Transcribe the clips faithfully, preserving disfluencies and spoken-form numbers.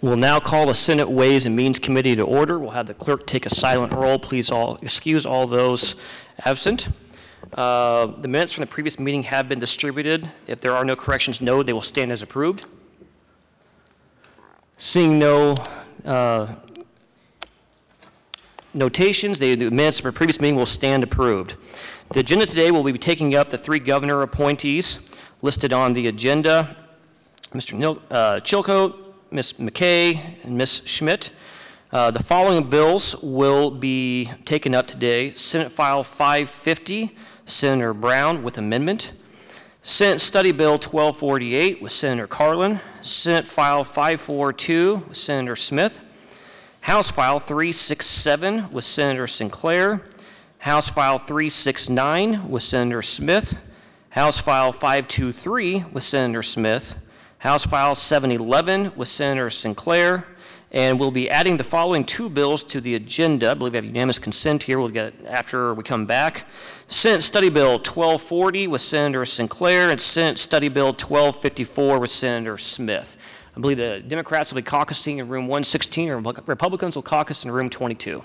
We'll now call the Senate Ways and Means Committee to order. We'll have the clerk take a silent roll. Please all excuse all those absent. Uh, the minutes from the previous meeting have been distributed. If there are no corrections noted, they will stand as approved. Seeing no uh, notations, they, the minutes from the previous meeting will stand approved. The agenda today will be taking up the three governor appointees listed on the agenda, Mister Nil, uh, Chilcote, Miz McKay, and Miz Schmidt. Uh, the following bills will be taken up today. Senate File five fifty, Senator Brown with amendment. Senate Study Bill twelve forty-eight with Senator Carlin. Senate File five forty-two with Senator Smith. House File three sixty-seven with Senator Sinclair. House File three sixty-nine with Senator Smith. House File five twenty-three with Senator Smith. House File seven eleven with Senator Sinclair, and we'll be adding the following two bills to the agenda. I believe we have unanimous consent here. We'll get it after we come back. Senate Study Bill twelve forty with Senator Sinclair, and Senate Study Bill twelve fifty-four with Senator Smith. I believe the Democrats will be caucusing in room one sixteen, and Republicans will caucus in room twenty-two.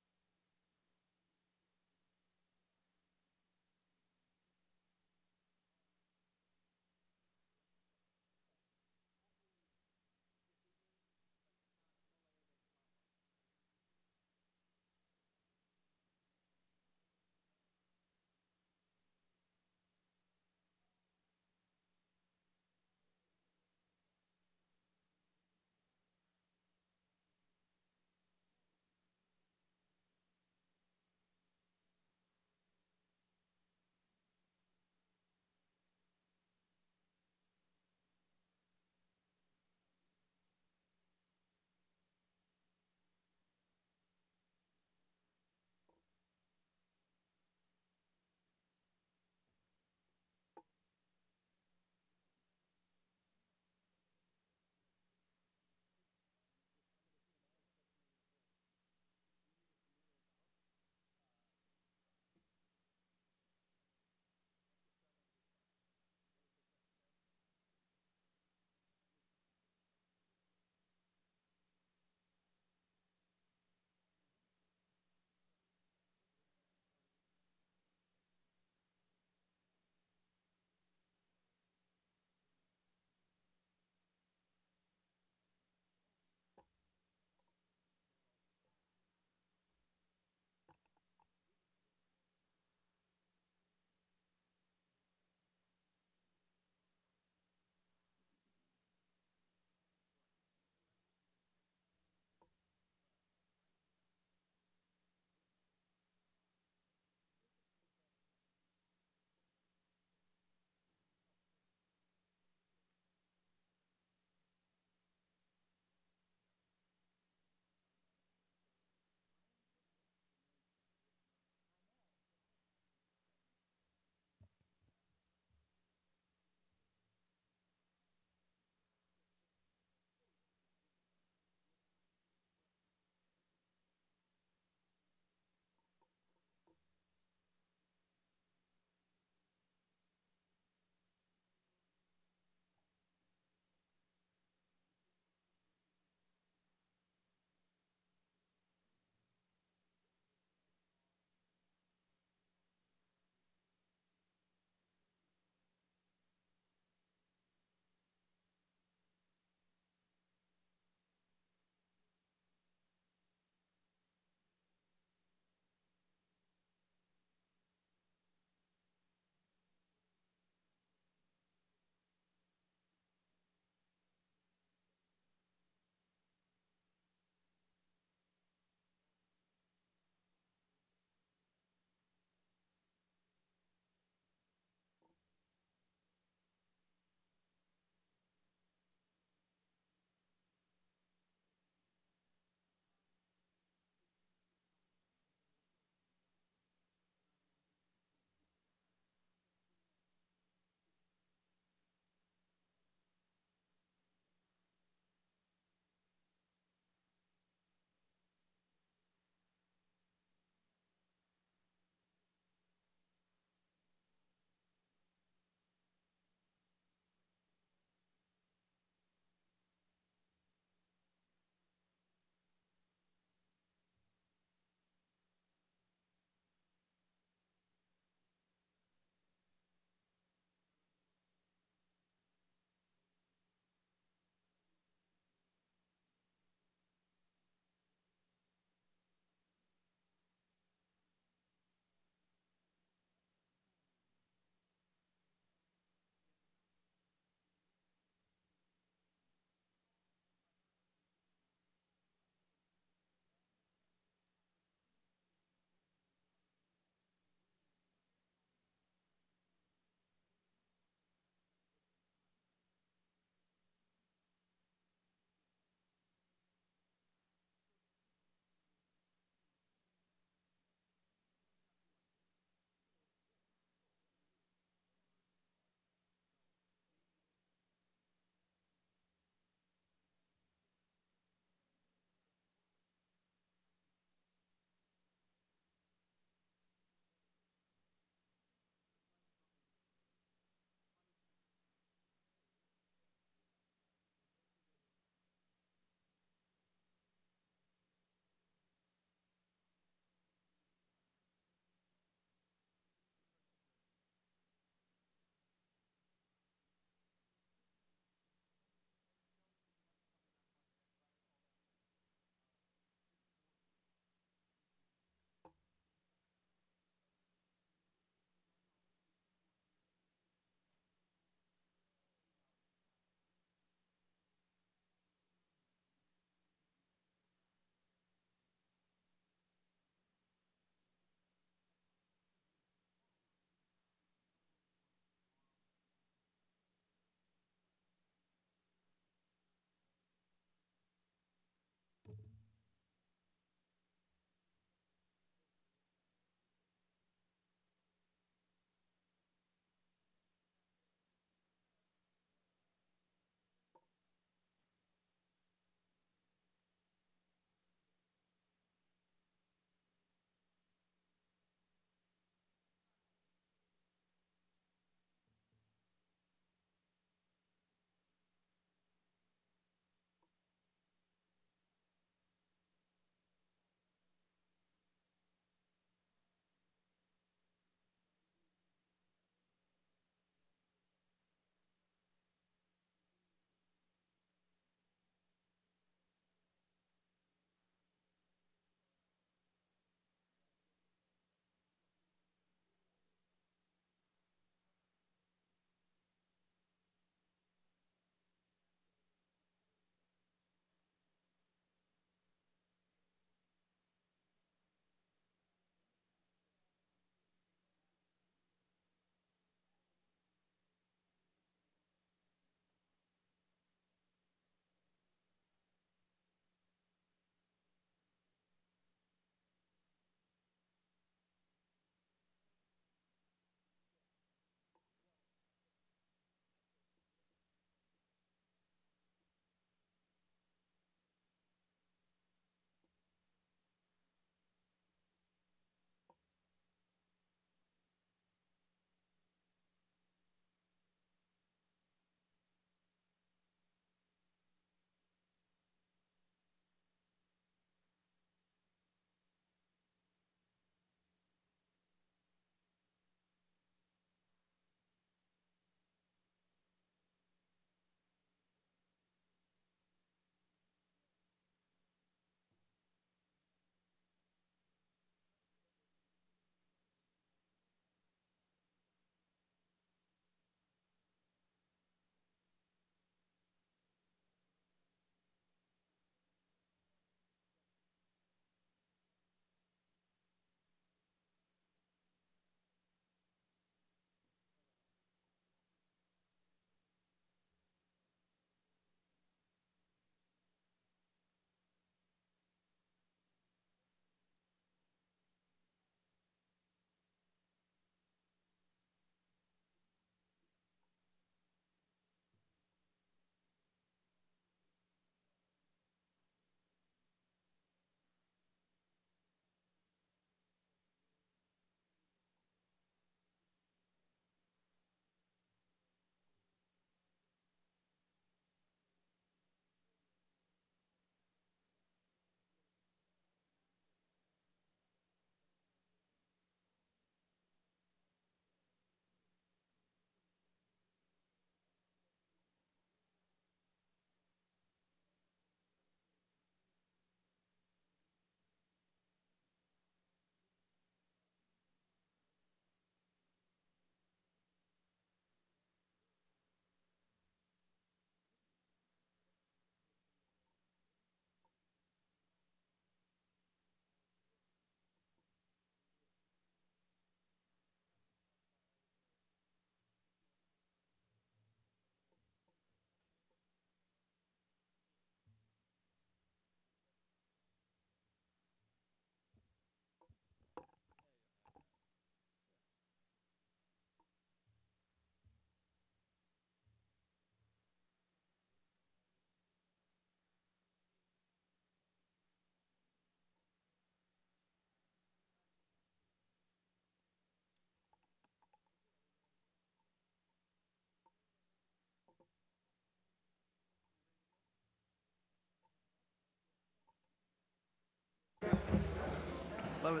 Love it.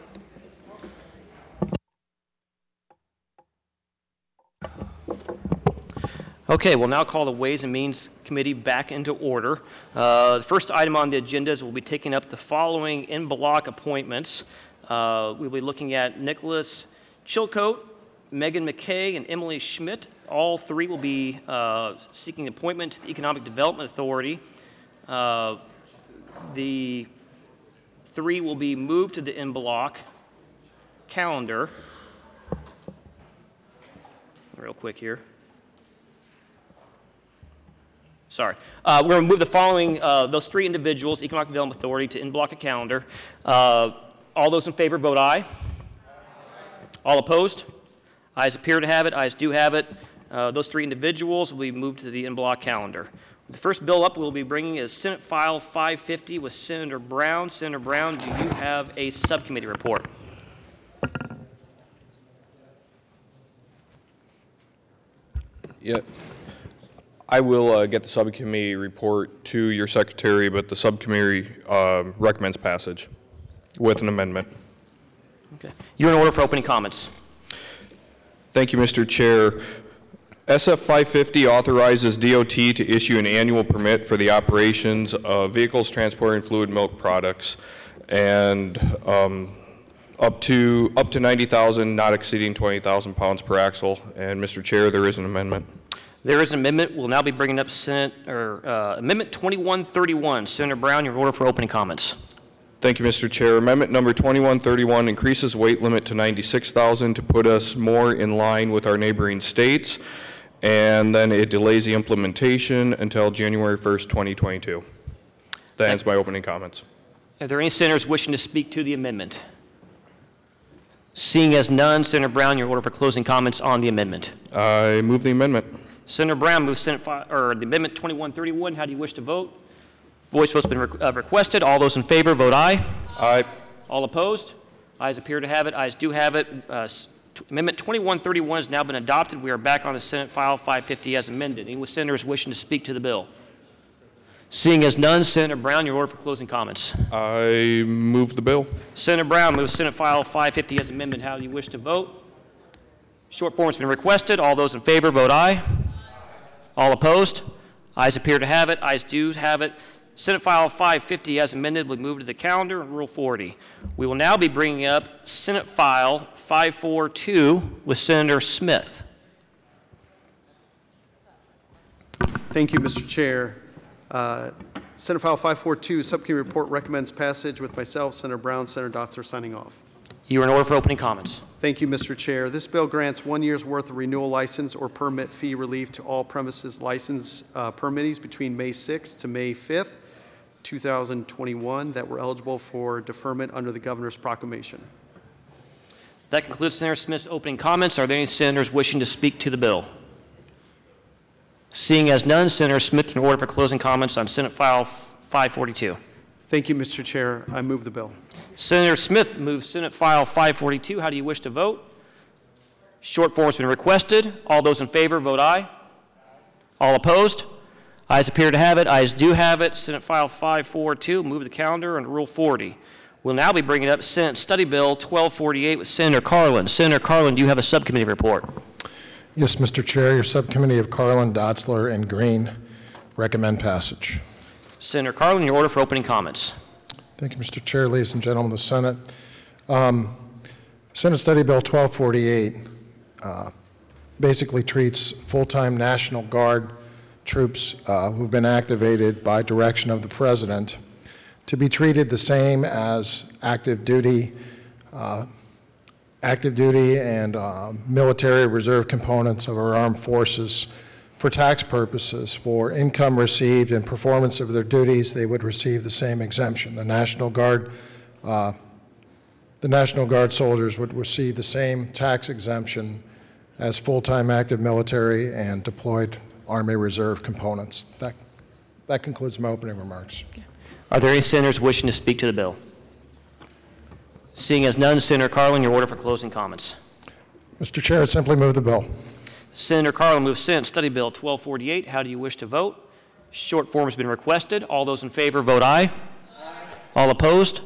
Okay, we'll now call the Ways and Means Committee back into order. Uh, the first item on the agenda is we'll be taking up the following in-block appointments. Uh, we'll be looking at Nicholas Chilcote, Megan McKay, and Emily Schmidt. All three will be uh, seeking appointment to the Economic Development Authority. Uh, the three will be moved to the in-block calendar. Real quick here. Sorry. Uh, we're going to move the following, uh, those three individuals, Economic Development Authority, to in-block a calendar. Uh, all those in favor vote aye. Aye. All opposed? Ayes appear to have it. Ayes do have it. Uh, those three individuals will be moved to the in-block calendar. The first bill up we'll be bringing is Senate File five fifty with Senator Brown. Senator Brown, do you have a subcommittee report? Yeah. I will uh, get the subcommittee report to your secretary, but the subcommittee uh, recommends passage with an amendment. Okay. You're in order for opening comments. Thank you, Mister Chair. S F five fifty authorizes D O T to issue an annual permit for the operations of vehicles transporting fluid milk products, and um, up to up to ninety thousand, not exceeding twenty thousand pounds per axle. And Mister Chair, there is an amendment. There is an amendment. We'll now be bringing up Senate or uh, Amendment twenty-one thirty-one. Senator Brown, you're in order for opening comments. Thank you, Mister Chair. Amendment number twenty-one thirty-one increases weight limit to ninety-six thousand to put us more in line with our neighboring states, and then it delays the implementation until January first, twenty twenty-two. That ends my opening comments. Are there any senators wishing to speak to the amendment? Seeing as none, Senator Brown, you're in order for closing comments on the amendment. I move the amendment. Senator Brown moves Senate fi- or the amendment twenty-one thirty-one. How do you wish to vote? Voice vote's been re- uh, requested. All those in favor vote aye. Aye. All opposed? Ayes appear to have it. Ayes do have it. Uh, t- amendment twenty-one thirty-one has now been adopted. We are back on the Senate File five fifty as amended. Any senators wishing to speak to the bill? Seeing as none, Senator Brown, your order for closing comments. I move the bill. Senator Brown moves Senate File five fifty as amended. How do you wish to vote? Short form has been requested. All those in favor vote aye. All opposed? Ayes appear to have it. Ayes do have it. Senate File five fifty as amended will be moved to the calendar and Rule forty. We will now be bringing up Senate File five forty-two with Senator Smith. Thank you, Mister Chair. Uh, Senate File five forty-two, Subcommittee Report recommends passage with myself, Senator Brown, Senator Dotzer signing off. You are in order for opening comments. Thank you, Mister Chair. This bill grants one year's worth of renewal license or permit fee relief to all premises license uh, permittees between May sixth to May fifth, two thousand twenty-one that were eligible for deferment under the Governor's proclamation. That concludes Senator Smith's opening comments. Are there any senators wishing to speak to the bill? Seeing as none, Senator Smith in order for closing comments on Senate File five forty-two. Thank you, Mister Chair. I move the bill. Senator Smith moves Senate File five forty-two. How do you wish to vote? Short form has been requested. All those in favor vote aye. All opposed? Ayes appear to have it. Ayes do have it. Senate File five forty-two, move the calendar and Rule forty. We'll now be bringing up Senate Study Bill twelve forty-eight with Senator Carlin. Senator Carlin, do you have a subcommittee report? Yes, Mister Chair. Your subcommittee of Carlin, Dotzler, and Green recommend passage. Senator Carlin, your order for opening comments. Thank you, Mister Chair, ladies and gentlemen of the Senate. Um, Senate Study Bill twelve forty-eight uh, basically treats full-time National Guard troops uh, who've been activated by direction of the President to be treated the same as active duty, uh, active duty and uh, military reserve components of our armed forces. For tax purposes, for income received and performance of their duties, they would receive the same exemption. The National Guard, uh, the National Guard soldiers would receive the same tax exemption as full-time active military and deployed Army Reserve components. That, that concludes my opening remarks. Are there any senators wishing to speak to the bill? Seeing as none, Senator Carlin, your order for closing comments. Mister Chair, I simply move the bill. Senator Carlin moves Senate Study Bill twelve forty-eight. How do you wish to vote? Short form has been requested. All those in favor vote aye. Aye. All opposed?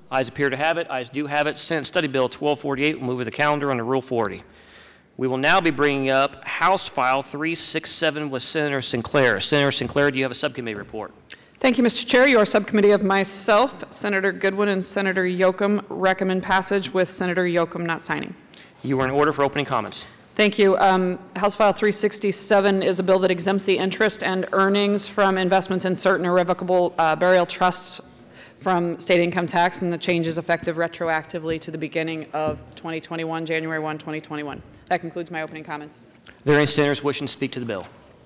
Ayes appear to have it. Ayes do have it. Senate Study Bill twelve forty-eight will move to the calendar under Rule forty. We will now be bringing up House File three sixty-seven with Senator Sinclair. Senator Sinclair, do you have a subcommittee report? Thank you, Mister Chair. Your subcommittee of myself, Senator Goodwin, and Senator Yoakum recommend passage with Senator Yoakum not signing. You are in order for opening comments. Thank you. Um, House File three sixty-seven is a bill that exempts the interest and earnings from investments in certain irrevocable uh, burial trusts from state income tax, and the change is effective retroactively to the beginning of twenty twenty-one, January first, twenty twenty-one. That concludes my opening comments. Are there any senators wishing to speak to the bill?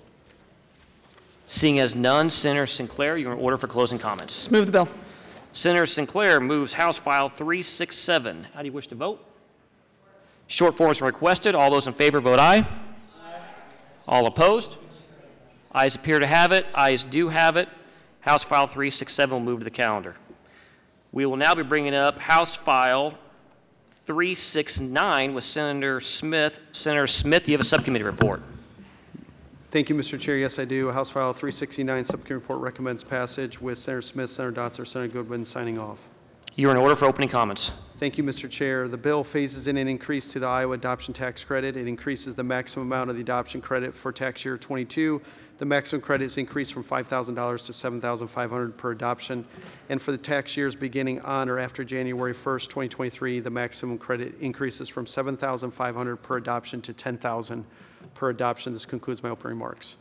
Seeing as none, Senator Sinclair, you are in order for closing comments. Just move the bill. Senator Sinclair moves House File three sixty-seven. How do you wish to vote? Short forms are requested. All those in favor vote aye. Aye. All opposed? Ayes appear to have it. Ayes do have it. House File three sixty-seven will move to the calendar. We will now be bringing up House File three sixty-nine with Senator Smith. Senator Smith, do you have a subcommittee report? Thank you, Mister Chair. Yes, I do. House File three sixty-nine, Subcommittee Report recommends passage with Senator Smith, Senator Dotzer, Senator Goodwin signing off. You are in order for opening comments. Thank you, Mister Chair. The bill phases in an increase to the Iowa Adoption Tax Credit. It increases the maximum amount of the adoption credit for tax year twenty-two. The maximum credit is increased from five thousand dollars to seven thousand five hundred dollars per adoption. And for the tax years beginning on or after January first, twenty twenty-three, the maximum credit increases from seven thousand five hundred dollars per adoption to ten thousand dollars per adoption. This concludes my opening remarks.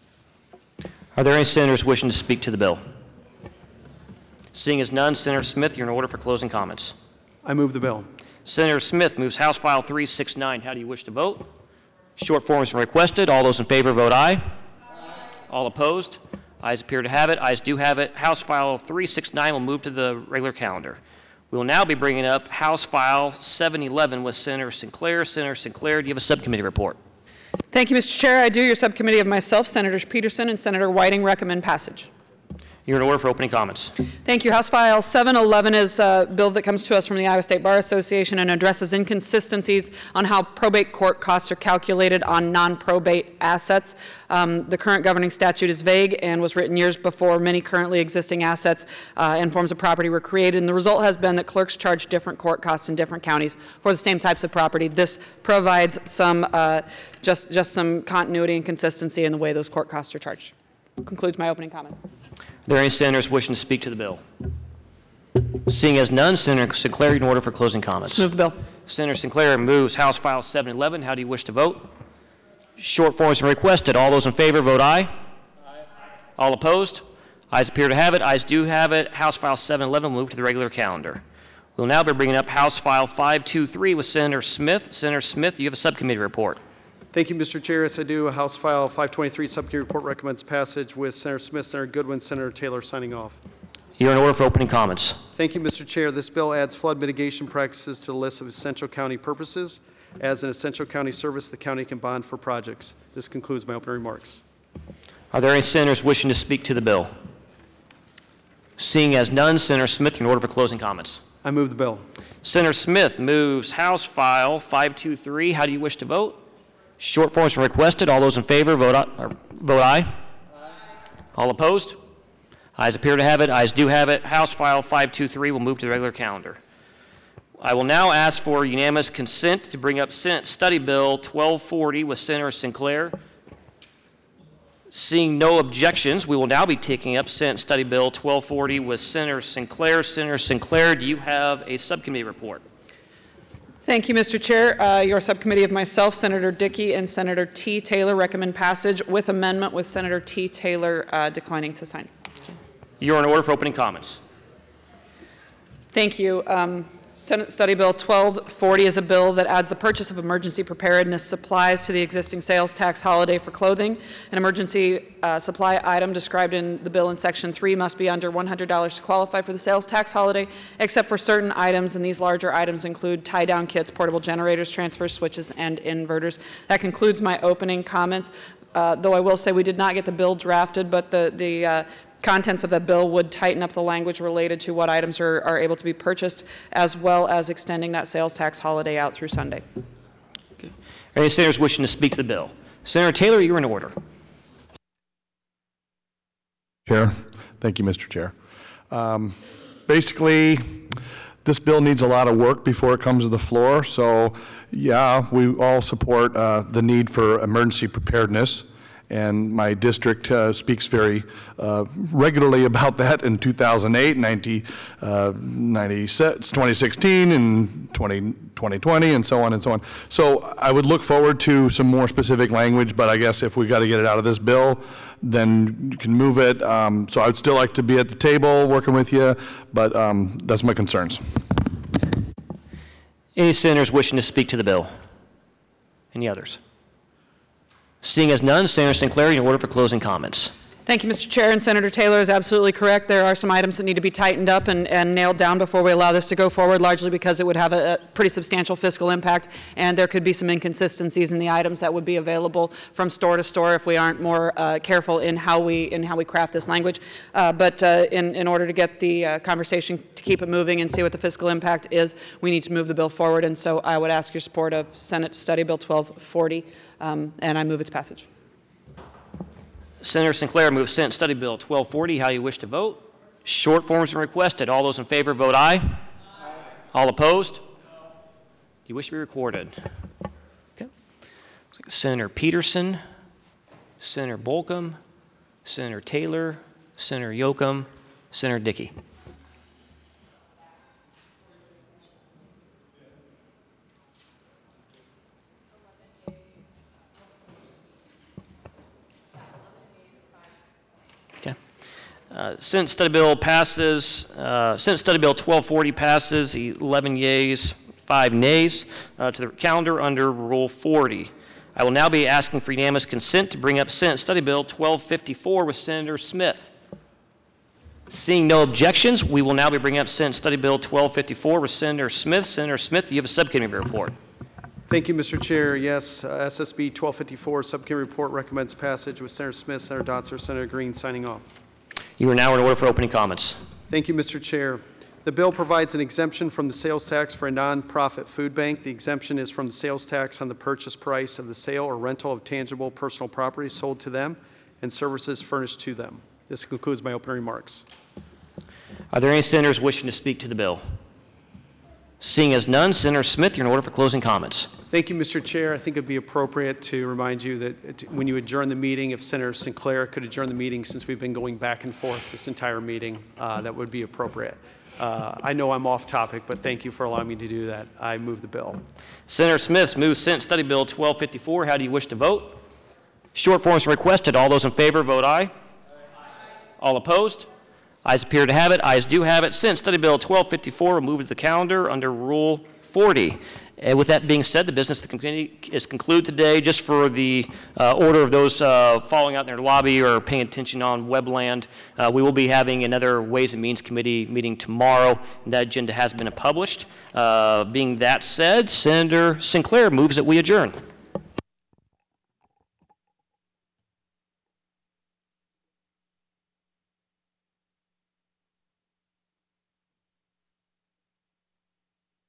Are there any senators wishing to speak to the bill? Seeing as none, Senator Smith, you're in order for closing comments. I move the bill. Senator Smith moves House File three sixty-nine. How do you wish to vote? Short form is requested. All those in favor vote aye. Aye. All opposed? Ayes appear to have it. Ayes do have it. House File three sixty-nine will move to the regular calendar. We will now be bringing up House File seven eleven with Senator Sinclair. Senator Sinclair, do you have a subcommittee report? Thank you, Mister Chair. I do. Your subcommittee of myself, Senators Peterson and Senator Whiting recommend passage. You're in order for opening comments. Thank you. House File seven eleven is a bill that comes to us from the Iowa State Bar Association and addresses inconsistencies on how probate court costs are calculated on non-probate assets. Um, the current governing statute is vague and was written years before many currently existing assets uh, and forms of property were created, and the result has been that clerks charge different court costs in different counties for the same types of property. This provides some uh, just, just some continuity and consistency in the way those court costs are charged. Concludes my opening comments. Are there any senators wishing to speak to the bill? Seeing as none, Senator Sinclair, in order for closing comments. Move the bill. Senator Sinclair moves House File seven eleven. How do you wish to vote? Short form is requested. All those in favor vote aye. Aye. All opposed? Ayes appear to have it. Ayes do have it. House File seven eleven will move to the regular calendar. We'll now be bringing up House File five twenty-three with Senator Smith. Senator Smith, you have a subcommittee report. Thank you, Mister Chair. Yes, I do. House File five twenty-three, Subcommittee Report recommends passage with Senator Smith, Senator Goodwin, Senator Taylor signing off. You're in order for opening comments. Thank you, Mister Chair. This bill adds flood mitigation practices to the list of essential county purposes. As an essential county service, the county can bond for projects. This concludes my opening remarks. Are there any senators wishing to speak to the bill? Seeing as none, Senator Smith, you're in order for closing comments. I move the bill. Senator Smith moves House File five twenty-three. How do you wish to vote? Short forms are requested. All those in favor vote, or vote aye. Aye. All opposed? Ayes appear to have it. Ayes do have it. House File five twenty-three will move to the regular calendar. I will now ask for unanimous consent to bring up Senate Study Bill twelve forty with Senator Sinclair. Seeing no objections, we will now be taking up Senate Study Bill twelve forty with Senator Sinclair. Senator Sinclair, do you have a subcommittee report? Thank you, Mister Chair. Uh, your subcommittee of myself, Senator Dickey, and Senator T. Taylor recommend passage with amendment with Senator T. Taylor uh, declining to sign. You're in order for opening comments. Thank you. Um, Senate Study Bill twelve forty is a bill that adds the purchase of emergency preparedness supplies to the existing sales tax holiday for clothing. An emergency uh, supply item described in the bill in Section three must be under one hundred dollars to qualify for the sales tax holiday, except for certain items, and these larger items include tie-down kits, portable generators, transfer switches, and inverters. That concludes my opening comments, uh, though I will say we did not get the bill drafted, but the, the uh, contents of that bill would tighten up the language related to what items are, are able to be purchased, as well as extending that sales tax holiday out through Sunday. Okay. Are any senators wishing to speak to the bill? Senator Taylor, you're in order. Chair. Thank you, Mister Chair. Um, basically, this bill needs a lot of work before it comes to the floor. So, yeah, we all support uh, the need for emergency preparedness. And my district uh, speaks very uh, regularly about that in two thousand eight, ninety, uh, ninety, twenty sixteen, and twenty twenty, and so on and so on. So I would look forward to some more specific language, but I guess if we got to get it out of this bill, then you can move it. Um, so I would still like to be at the table working with you, but um, that's my concerns. Any senators wishing to speak to the bill? Any others? Seeing as none, Senator Sinclair, in order for closing comments. Thank you, Mister Chair, and Senator Taylor is absolutely correct. There are some items that need to be tightened up and, and nailed down before we allow this to go forward, largely because it would have a, a pretty substantial fiscal impact, and there could be some inconsistencies in the items that would be available from store to store if we aren't more uh, careful in how we in how we craft this language. Uh, but uh, in, in order to get the uh, conversation to keep it moving and see what the fiscal impact is, we need to move the bill forward, and so I would ask your support of Senate Study Bill twelve forty, um, and I move its passage. Senator Sinclair moves Senate Study Bill twelve forty. How you wish to vote? Short forms are requested. All those in favor vote aye. Aye. All opposed? You wish to be recorded. Okay. Looks like Senator Peterson, Senator Bolcom, Senator Taylor, Senator Yoakum, Senator Dickey. Uh, Senate Study Bill passes, uh, Senate Study Bill twelve forty passes, eleven yeas, five nays uh, to the calendar under Rule forty. I will now be asking for unanimous consent to bring up Senate Study Bill twelve fifty-four with Senator Smith. Seeing no objections, we will now be bringing up Senate Study Bill twelve fifty-four with Senator Smith. Senator Smith, you have a subcommittee report. Thank you, Mister Chair. Yes, uh, S S B twelve fifty-four subcommittee report recommends passage with Senator Smith, Senator Dotzer, Senator Green signing off. You are now in order for opening comments. Thank you, Mister Chair. The bill provides an exemption from the sales tax for a nonprofit food bank. The exemption is from the sales tax on the purchase price of the sale or rental of tangible personal property sold to them and services furnished to them. This concludes my opening remarks. Are there any senators wishing to speak to the bill? Seeing as none, Senator Smith, you're in order for closing comments. Thank you, Mister Chair. I think it would be appropriate to remind you that it, when you adjourn the meeting, if Senator Sinclair could adjourn the meeting, since we've been going back and forth this entire meeting, uh, that would be appropriate. Uh, I know I'm off topic, but thank you for allowing me to do that. I move the bill. Senator Smith moves Senate Study Bill twelve fifty-four. How do you wish to vote? Short forms requested. All those in favor vote aye. Aye. All opposed? Ayes appear to have it. Ayes do have it. Senate Study Bill twelve fifty-four will move to the calendar under Rule forty. And with that being said, the business of the committee is concluded today. Just for the uh, order of those uh, following out in their lobby or paying attention on Webland, uh, we will be having another Ways and Means Committee meeting tomorrow, and that agenda has been published. Uh, being that said, Senator Sinclair moves that we adjourn.